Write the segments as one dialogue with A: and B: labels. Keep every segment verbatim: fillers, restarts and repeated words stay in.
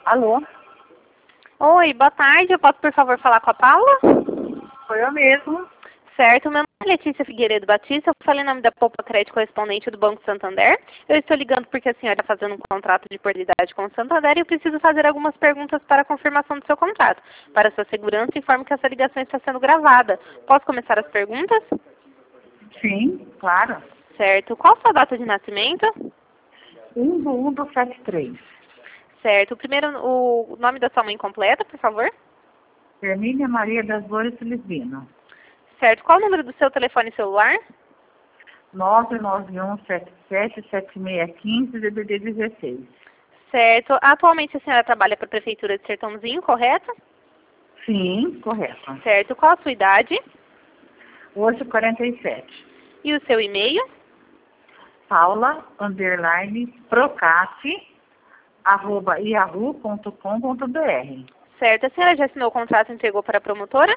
A: Alô?
B: Oi, boa tarde. Eu posso, por favor, falar com a Paula?
A: Sou eu mesmo.
B: Certo, meu nome é Letícia Figueiredo Batista. Eu falei em nome da Poupa Crédito correspondente do Banco Santander. Eu estou ligando porque a senhora está fazendo um contrato de portabilidade com o Santander e eu preciso fazer algumas perguntas para a confirmação do seu contrato. Para sua segurança, informo que essa ligação está sendo gravada. Posso começar as perguntas?
A: Sim, claro.
B: Certo. Qual a sua data de nascimento?
A: um do um do setenta e três.
B: Certo. O primeiro, o nome da sua mãe completa, por favor?
A: Hermínia Maria das Dores Filipino.
B: Certo. Qual o número do seu telefone celular?
A: nove nove um sete sete sete seis um cinco, D D D dezesseis.
B: Certo. Atualmente a senhora trabalha para a Prefeitura de Sertãozinho, correto?
A: Sim, correto.
B: Certo. Qual a sua idade?
A: Hoje quarenta e sete.
B: E o seu e-mail?
A: Paula, underline, procate, arroba yahoo ponto com ponto br.
B: Certo. A senhora já assinou o contrato e entregou para a promotora?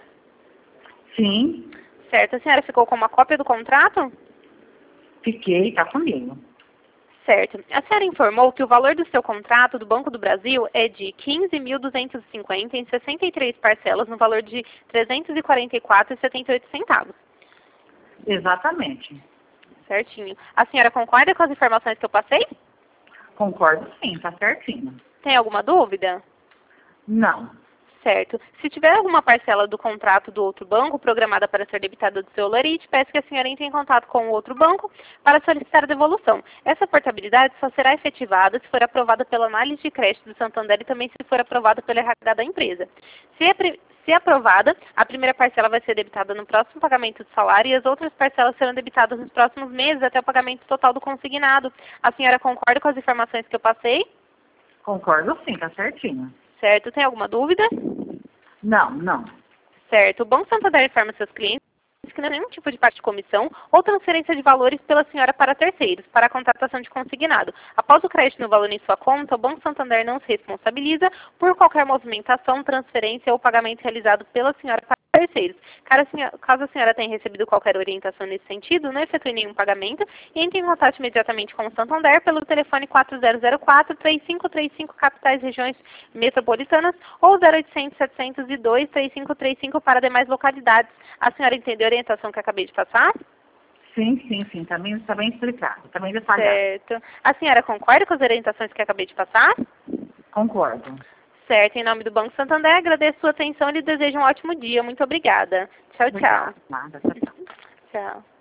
A: Sim,
B: Certo. A senhora ficou com uma cópia do contrato?
A: fiquei, tá comigo.
B: Certo. A senhora informou que o valor do seu contrato do Banco do Brasil é de quinze mil duzentos e cinquenta em sessenta e três parcelas no valor de trezentos e quarenta e quatro reais e setenta e oito centavos.
A: Exatamente.
B: Certinho. A senhora concorda com as informações que eu passei?
A: Concordo sim, tá certinho.
B: Tem alguma dúvida?
A: Não.
B: Certo. Se tiver alguma parcela do contrato do outro banco programada para ser debitada do seu Lorite, peço que a senhora entre em contato com o outro banco para solicitar a devolução. Essa portabilidade só será efetivada se for aprovada pela análise de crédito do Santander e também se for aprovada pela R H da empresa. Se, é se aprovada, a primeira parcela vai ser debitada no próximo pagamento do salário e as outras parcelas serão debitadas nos próximos meses até o pagamento total do consignado. A senhora concorda com as informações que eu passei?
A: Concordo sim, tá certinho.
B: Certo. Tem alguma dúvida?
A: Não, não.
B: Certo. O Banco Santander informa seus clientes que não há nenhum tipo de parte de comissão ou transferência de valores pela senhora para terceiros, para a contratação de consignado. Após o crédito no valor em sua conta, o Banco Santander não se responsabiliza por qualquer movimentação, transferência ou pagamento realizado pela senhora para terceiros. Caso a senhora tenha recebido qualquer orientação nesse sentido, não efetue nenhum pagamento e entre em contato imediatamente com o Santander pelo telefone quatro zero zero quatro, três cinco três cinco capitais regiões metropolitanas ou zero oitocentos, setecentos e dois, três cinco três cinco para demais localidades. A senhora entendeu a orientação que acabei de passar?
A: Sim, sim, sim. Também está bem explicado. Está bem detalhado.
B: Certo. A senhora concorda com as orientações que acabei de passar?
A: Concordo.
B: Certo. Em nome do Banco Santander, agradeço a sua atenção e lhe desejo um ótimo dia. Muito obrigada. Tchau, tchau.
A: Obrigada. Nada, tchau, tchau.
B: Tchau.